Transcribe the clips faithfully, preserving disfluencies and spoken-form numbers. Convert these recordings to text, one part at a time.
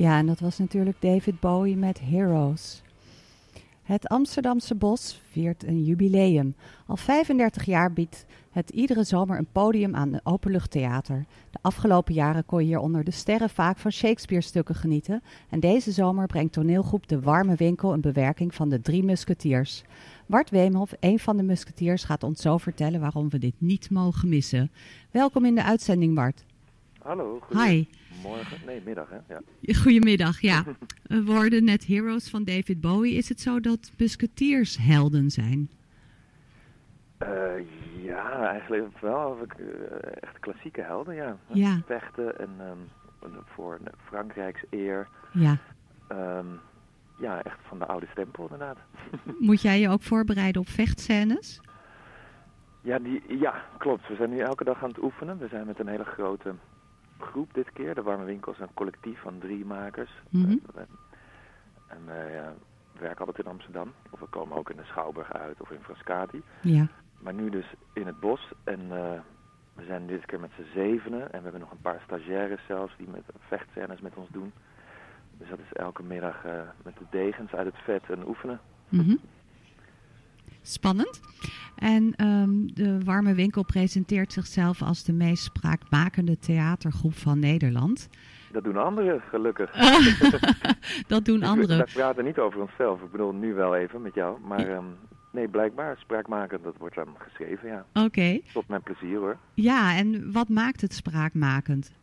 Ja, en dat was natuurlijk David Bowie met Heroes. Het Amsterdamse Bos viert een jubileum. Al vijfendertig jaar biedt het iedere zomer een podium aan een openluchttheater. De afgelopen jaren kon je hier onder de sterren vaak van Shakespeare-stukken genieten. En deze zomer brengt toneelgroep De Warme Winkel een bewerking van de Drie Musketiers. Bart Weemhoff, een van de musketiers, gaat ons zo vertellen waarom we dit niet mogen missen. Welkom in de uitzending, Bart. Hallo, goedemorgen. Nee, middag hè. Ja. Goedemiddag, ja. We worden net Heroes van David Bowie. Is het zo dat musketiers helden zijn? Uh, ja, eigenlijk wel. Uh, echt klassieke helden, ja. ja. Vechten en um, voor Frankrijks eer. Ja. Um, ja, echt van de oude stempel inderdaad. Moet jij je ook voorbereiden op vechtscènes? Ja, die, ja, klopt. We zijn nu elke dag aan het oefenen. We zijn met een hele grote groep dit keer. De Warme Winkel is een collectief van drie makers. Mm-hmm. Uh, en uh, ja, we werken altijd in Amsterdam. Of we komen ook in de Schouwburg uit of in Frascati. Ja. Maar nu dus in het bos. En uh, we zijn dit keer met z'n zevenen. En we hebben nog een paar stagiaires zelfs die met vechtscènes met ons doen. Dus dat is elke middag uh, met de degens uit het vet en oefenen. Mm-hmm. Spannend. En um, de Warme Winkel presenteert zichzelf als de meest spraakmakende theatergroep van Nederland. Dat doen anderen, gelukkig. Dat doen anderen. We praten niet over onszelf. Ik bedoel, nu wel even met jou. Maar um, nee, blijkbaar spraakmakend, dat wordt dan geschreven, ja. Oké. Okay. Tot mijn plezier, hoor. Ja, en wat maakt het spraakmakend?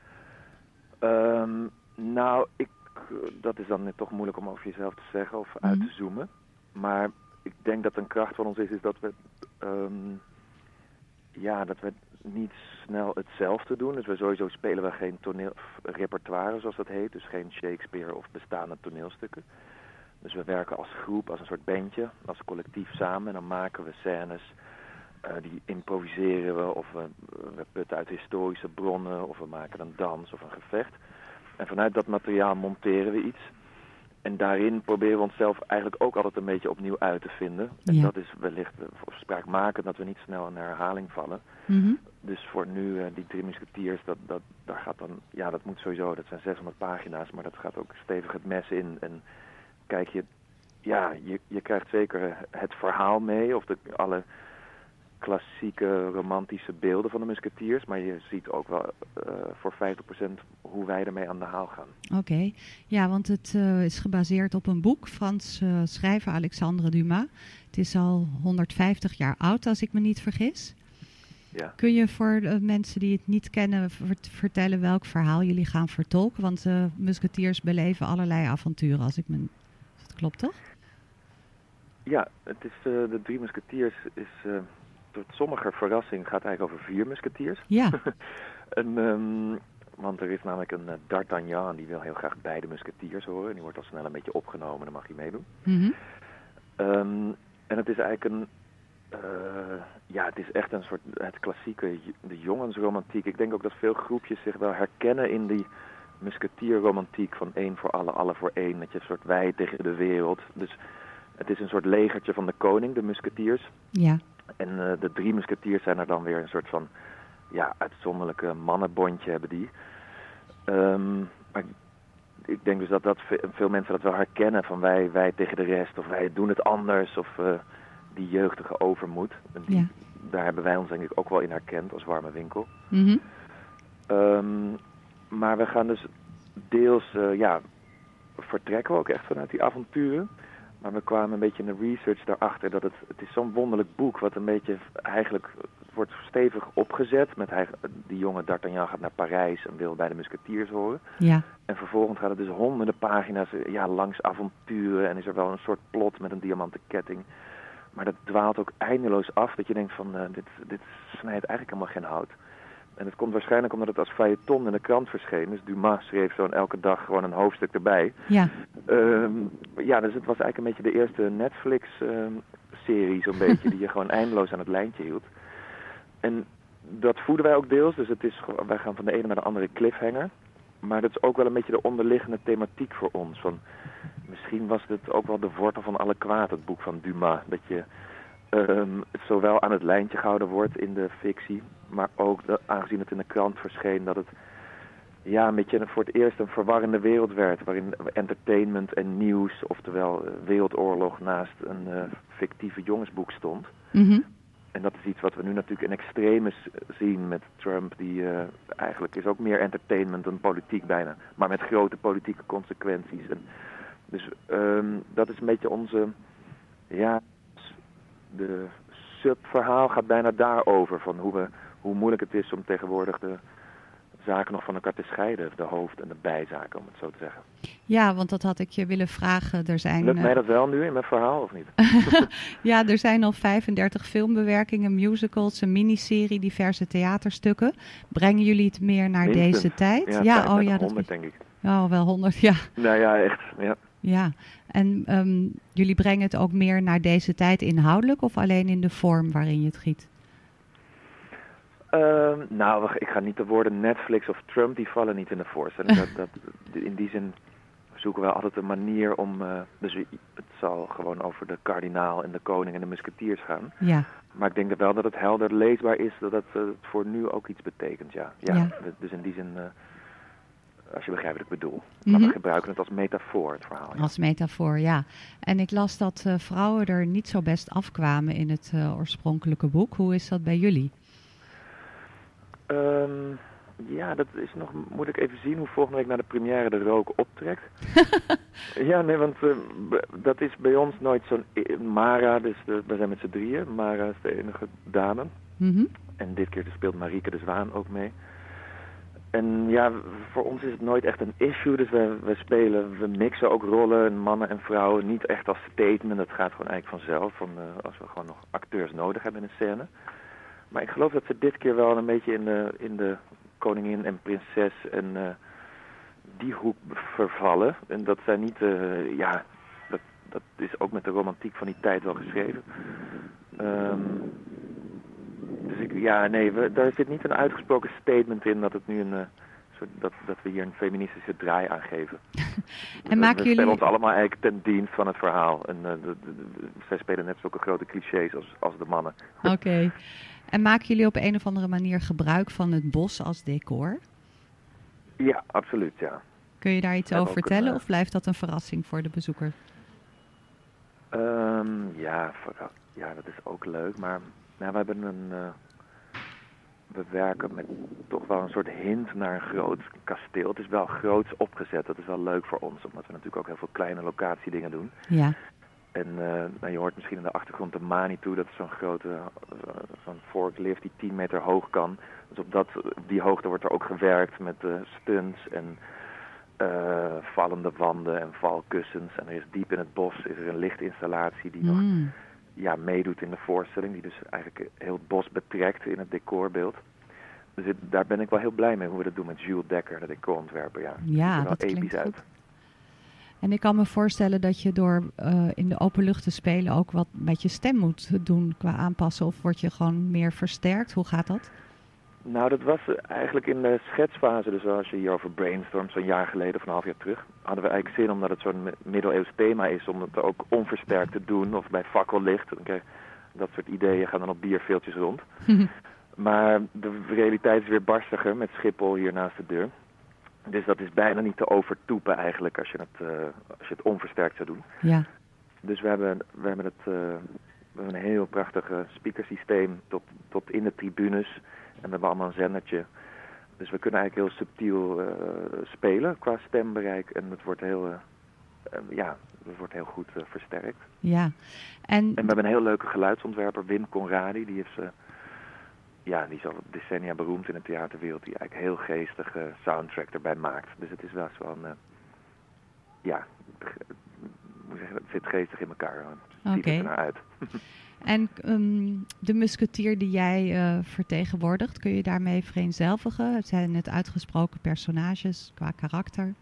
Um, nou, ik, dat is dan toch moeilijk om over jezelf te zeggen of mm-hmm. uit te zoomen. Maar ik denk dat een kracht van ons is, is dat we, um, ja, dat we niet snel hetzelfde doen. Dus we sowieso spelen we geen toneel, repertoire, zoals dat heet. Dus geen Shakespeare of bestaande toneelstukken. Dus we werken als groep, als een soort bandje, als collectief samen. En dan maken we scènes, uh, die improviseren we. Of we, we putten uit historische bronnen, of we maken een dans of een gevecht. En vanuit dat materiaal monteren we iets. En daarin proberen we onszelf eigenlijk ook altijd een beetje opnieuw uit te vinden. En ja. dat is wellicht uh, spraakmakend dat we niet snel in herhaling vallen. Mm-hmm. Dus voor nu, uh, die Drie Musketiers, dat, dat, daar gaat dan, ja, dat moet sowieso, dat zijn zeshonderd pagina's, maar dat gaat ook stevig het mes in. En kijk, je, ja, je, je krijgt zeker het verhaal mee, of de, alle klassieke romantische beelden van de musketiers, maar je ziet ook wel uh, voor vijftig procent hoe wij ermee aan de haal gaan. Oké, okay. Ja, want het uh, is gebaseerd op een boek van uh, schrijver Alexandre Dumas. Het is al honderdvijftig jaar oud, als ik me niet vergis. Ja. Kun je voor de mensen die het niet kennen vert- vertellen welk verhaal jullie gaan vertolken? Want uh, musketiers beleven allerlei avonturen, als ik me... Dat klopt toch? Ja, het is, uh, de Drie Musketiers is... Uh, tot sommige verrassing gaat het eigenlijk over vier musketiers. Ja. en, um, want er is namelijk een uh, D'Artagnan, die wil heel graag bij de musketiers horen. En die wordt al snel een beetje opgenomen, dan mag hij meedoen. Mm-hmm. Um, en het is eigenlijk een... Uh, ja, het is echt een soort... Het klassieke, de jongensromantiek. Ik denk ook dat veel groepjes zich wel herkennen in die musketierromantiek van één voor alle, alle voor één. Dat je een soort wij tegen de wereld. Dus het is een soort legertje van de koning, de musketiers. Ja. En uh, de Drie Musketiers zijn er dan weer een soort van, ja, uitzonderlijke mannenbondje hebben die. Um, maar ik denk dus dat, dat veel mensen dat wel herkennen van wij, wij tegen de rest, of wij doen het anders, of uh, die jeugdige overmoed. En die, ja. Daar hebben wij ons denk ik ook wel in herkend als Warme Winkel. Mm-hmm. Um, maar we gaan dus deels, uh, ja, vertrekken we ook echt vanuit die avonturen. Maar we kwamen een beetje in de research daarachter dat het, het is zo'n wonderlijk boek wat een beetje eigenlijk wordt stevig opgezet. Met hij, die jonge D'Artagnan gaat naar Parijs en wil bij de musketiers horen. Ja. En vervolgens gaat het dus honderden pagina's ja, langs avonturen en is er wel een soort plot met een diamanten ketting. Maar dat dwaalt ook eindeloos af dat je denkt van uh, dit, dit snijdt eigenlijk helemaal geen hout. En het komt waarschijnlijk omdat het als feuilleton in de krant verscheen. Dus Dumas schreef zo'n elke dag gewoon een hoofdstuk erbij. Ja. Um, ja, dus het was eigenlijk een beetje de eerste Netflix-serie um, zo'n beetje, die je gewoon eindeloos aan het lijntje hield. En dat voeden wij ook deels, dus het is, wij gaan van de ene naar de andere cliffhanger. Maar dat is ook wel een beetje de onderliggende thematiek voor ons. Van, misschien was het ook wel de wortel van alle kwaad, het boek van Dumas. Dat je um, zowel aan het lijntje gehouden wordt in de fictie, maar ook de, aangezien het in de krant verscheen, dat het ja, een beetje voor het eerst een verwarrende wereld werd. Waarin entertainment en nieuws, oftewel uh, wereldoorlog, naast een uh, fictieve jongensboek stond. Mm-hmm. En dat is iets wat we nu natuurlijk in extremis zien met Trump. Die uh, eigenlijk is ook meer entertainment dan politiek bijna. Maar met grote politieke consequenties. En dus um, dat is een beetje onze... Ja, de subverhaal gaat bijna daarover. Van hoe, we, hoe moeilijk het is om tegenwoordig de zaken nog van elkaar te scheiden. De hoofd- en de bijzaken, om het zo te zeggen. Ja, want dat had ik je willen vragen. Er zijn, Lukt mij dat wel nu in mijn verhaal, of niet? Ja, er zijn al vijfendertig filmbewerkingen, musicals, een miniserie, diverse theaterstukken. Brengen jullie het meer naar Minstens. Deze tijd? Ja, ja oh ja, dat honderd denk ik. Oh, wel honderd, ja. Nou ja, echt, ja. Ja, en um, jullie brengen het ook meer naar deze tijd inhoudelijk of alleen in de vorm waarin je het giet? Uh, nou, ik ga niet de woorden Netflix of Trump, die vallen niet in de voorstelling. dat, dat, in die zin zoeken we altijd een manier om... Uh, dus het zal gewoon over de kardinaal en de koning en de musketiers gaan. Ja. Maar ik denk wel dat het helder leesbaar is, dat het uh, voor nu ook iets betekent, ja. ja, ja. Dus in die zin... Uh, Als je begrijpt wat ik bedoel. Mm-hmm. Maar we gebruiken het als metafoor, het verhaal. Ja. Als metafoor, ja. En ik las dat uh, vrouwen er niet zo best afkwamen in het uh, oorspronkelijke boek. Hoe is dat bij jullie? Um, ja, dat is nog... Moet ik even zien hoe volgende week naar de première de rook optrekt. ja, nee, want uh, b- dat is bij ons nooit zo'n... Mara, dus de, we zijn met z'n drieën. Mara is de enige dame. Mm-hmm. En dit keer speelt Marieke de Zwaan ook mee. En ja, voor ons is het nooit echt een issue, dus we, we spelen, we mixen ook rollen, mannen en vrouwen, niet echt als statement, dat gaat gewoon eigenlijk vanzelf, van, uh, als we gewoon nog acteurs nodig hebben in een scène. Maar ik geloof dat ze dit keer wel een beetje in de, in de koningin en prinses en uh, die hoek vervallen. En dat zijn niet, uh, ja, dat, dat is ook met de romantiek van die tijd wel geschreven. Um, Dus ik, ja, nee, we, daar zit niet een uitgesproken statement in dat het nu een, uh, soort, dat, dat we hier een feministische draai aan geven. en we, we jullie... spelen ons allemaal eigenlijk ten dienst van het verhaal. En uh, de, de, de, zij spelen net zulke grote clichés als, als de mannen. Oké. Okay. En maken jullie op een of andere manier gebruik van het bos als decor? Ja, absoluut, ja. Kun je daar iets en over vertellen een, uh, of blijft dat een verrassing voor de bezoeker? Um, ja, ja, dat is ook leuk, maar... Nou, we hebben een... Uh, we werken met toch wel een soort hint naar een groot kasteel. Het is wel groots opgezet. Dat is wel leuk voor ons, omdat we natuurlijk ook heel veel kleine locatiedingen doen. Ja. En uh, nou, je hoort misschien in de achtergrond de Manitou. Dat is zo'n grote, uh, zo'n forklift die tien meter hoog kan. Dus op dat, die hoogte wordt er ook gewerkt met uh, stunts en uh, vallende wanden en valkussens. En er is diep in het bos is er een lichtinstallatie die nog... Mm. ja, meedoet in de voorstelling, die dus eigenlijk heel het bos betrekt in het decorbeeld. Dus het, daar ben ik wel heel blij mee hoe we dat doen met Jules Dekker, de decorontwerper. Ja, ja dat, dat episch klinkt uit. goed. En ik kan me voorstellen dat je door uh, in de open lucht te spelen ook wat met je stem moet doen qua aanpassen. Of word je gewoon meer versterkt? Hoe gaat dat? Nou, dat was eigenlijk in de schetsfase, dus als je hierover brainstormt, zo'n jaar geleden of een half jaar terug, hadden we eigenlijk zin, omdat het zo'n middeleeuws thema is, om het ook onversterkt te doen, of bij fakkellicht. Dan krijg je dat soort ideeën gaan dan op bierveeltjes rond. Maar de realiteit is weer barstiger met Schiphol hier naast de deur. Dus dat is bijna niet te overtoepen eigenlijk als je het, uh, als je het onversterkt zou doen. Ja. Dus we hebben, we hebben, het, uh, we hebben een heel prachtig speakersysteem tot, tot in de tribunes. En we hebben allemaal een zendertje. Dus we kunnen eigenlijk heel subtiel uh, spelen qua stembereik. En het wordt heel, uh, uh, ja, het wordt heel goed uh, versterkt. Ja. En... en we hebben een heel leuke geluidsontwerper, Wim Conradi. Die is, uh, ja, die is al decennia beroemd in de theaterwereld. Die eigenlijk heel geestige uh, soundtrack erbij maakt. Dus het is wel zo een, uh, ja, hoe zeg je dat? Het zit geestig in elkaar. Het ziet er naar uit. En um, de musketier die jij uh, vertegenwoordigt, kun je daarmee vereenzelvigen? Het zijn net uitgesproken personages qua karakter.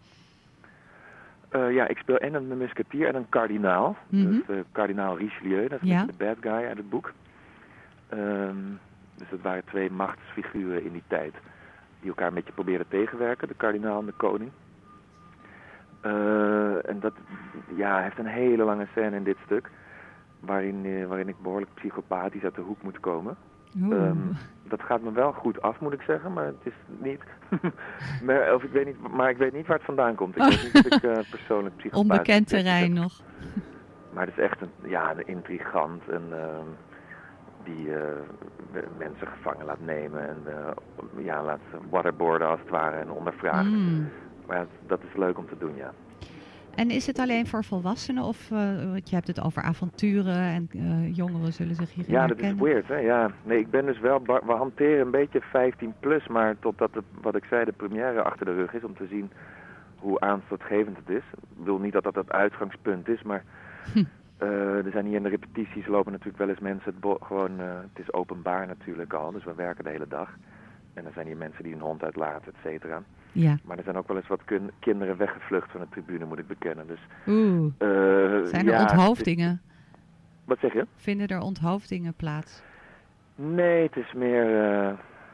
Uh, ja, ik speel en een musketier en een kardinaal. Mm-hmm. Dus uh, kardinaal Richelieu, dat is ja. de bad guy uit het boek. Um, dus dat waren twee machtsfiguren in die tijd die elkaar een beetje proberen tegenwerken, de kardinaal en de koning. Uh, en dat ja, heeft een hele lange scène in dit stuk. waarin, uh, waarin ik behoorlijk psychopathisch uit de hoek moet komen. Um, dat gaat me wel goed af, moet ik zeggen, maar het is niet... maar, of ik weet niet maar ik weet niet waar het vandaan komt. Ik weet niet of ik uh, persoonlijk psychopathisch... Onbekend terrein nog. Maar het is echt een, ja, een intrigant en... Uh, die uh, mensen gevangen laat nemen en uh, ja, laat waterboarden als het ware en ondervragen. Mm. Maar ja, dat is leuk om te doen, ja. En is het alleen voor volwassenen of uh, je hebt het over avonturen en uh, jongeren zullen zich hierin ja, herkennen? Ja, dat is weird, hè. Ja. Nee, ik ben dus wel, we hanteren een beetje vijftien plus, maar totdat de, wat ik zei, de première achter de rug is om te zien hoe aanstootgevend het is. Ik bedoel niet dat dat het uitgangspunt is, maar hm. uh, er zijn hier in de repetities lopen natuurlijk wel eens mensen, het bo- gewoon, uh, het is openbaar natuurlijk al, dus we werken de hele dag. En er zijn hier mensen die een hond uitlaten, et cetera. Ja. Maar er zijn ook wel eens wat kun- kinderen weggevlucht van de tribune, moet ik bekennen. Dus, Oeh, uh, zijn er ja, onthoofdingen? Is... Wat zeg je? Vinden er onthoofdingen plaats? Nee, het is meer... Uh,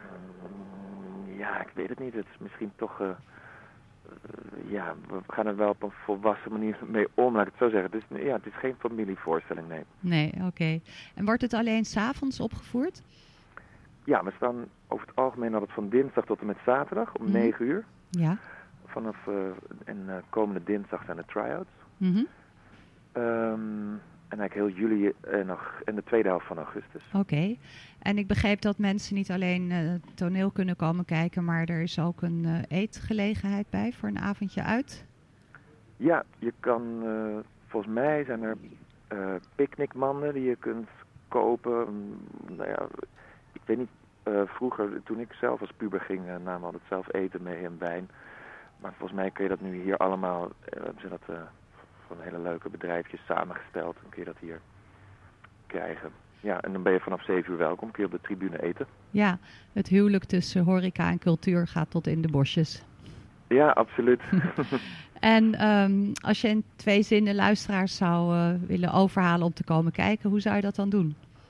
ja, ik weet het niet. Het is misschien toch... Uh, uh, ja, we gaan er wel op een volwassen manier mee om, laat ik het zo zeggen. Het is, ja, het is geen familievoorstelling, nee. Nee, oké. Okay. En wordt het alleen 's avonds opgevoerd? Ja, we staan over het algemeen altijd van dinsdag tot en met zaterdag om mm-hmm. negen uur. Ja. Vanaf uh, en uh, komende dinsdag zijn de try-outs. Mm-hmm. Um, en eigenlijk heel juli en, nog, en de tweede helft van augustus. Oké. Okay. En ik begreep dat mensen niet alleen uh, toneel kunnen komen kijken, maar er is ook een uh, eetgelegenheid bij voor een avondje uit. Ja, je kan, uh, volgens mij zijn er uh, picknickmanden die je kunt kopen. Um, nou ja, ik weet niet, uh, vroeger toen ik zelf als puber ging, uh, namen we altijd zelf eten mee en wijn. Maar volgens mij kun je dat nu hier allemaal, uh, hebben ze dat uh, van hele leuke bedrijfjes samengesteld. Dan kun je dat hier krijgen. Ja, en dan ben je vanaf zeven uur welkom, kun je op de tribune eten. Ja, het huwelijk tussen horeca en cultuur gaat tot in de bosjes. Ja, absoluut. En um, als je in twee zinnen luisteraars zou uh, willen overhalen om te komen kijken, hoe zou je dat dan doen?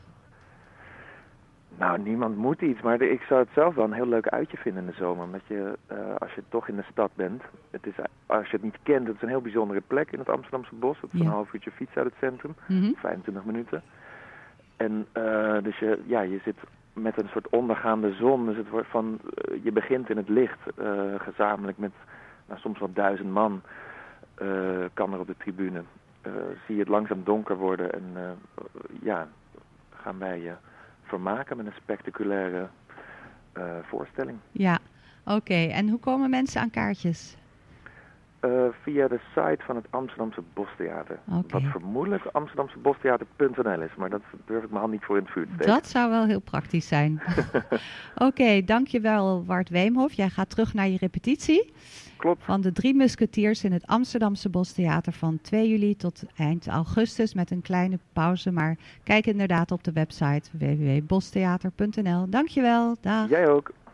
Nou, niemand moet iets, maar de, ik zou het zelf wel een heel leuk uitje vinden in de zomer. Omdat je, uh, als je toch in de stad bent, het is, als je het niet kent, het is een heel bijzondere plek in het Amsterdamse bos. Het is ja. een half uurtje fietsen uit het centrum, mm-hmm. vijfentwintig minuten. En uh, dus je, ja, je zit met een soort ondergaande zon, dus het wordt van, uh, je begint in het licht, uh, gezamenlijk met nou, soms wel duizend man, uh, kan er op de tribune. Uh, zie je het langzaam donker worden en uh, ja, gaan wij... Uh, vermaken met een spectaculaire uh, voorstelling. Ja, oké. Okay. En hoe komen mensen aan kaartjes? Uh, via de site van het Amsterdamse Bostheater. Okay. Wat vermoedelijk amsterdamse bostheater punt n l is, maar dat durf ik mijn hand niet voor in het vuur te steken. Dat zou wel heel praktisch zijn. Oké, okay, dankjewel Wart Weemhof. Jij gaat terug naar je repetitie. Klopt. Van de Drie Musketiers in het Amsterdamse Bostheater van twee juli tot eind augustus met een kleine pauze. Maar kijk inderdaad op de website w w w punt bostheater punt n l. Dankjewel. Dag. Jij ook.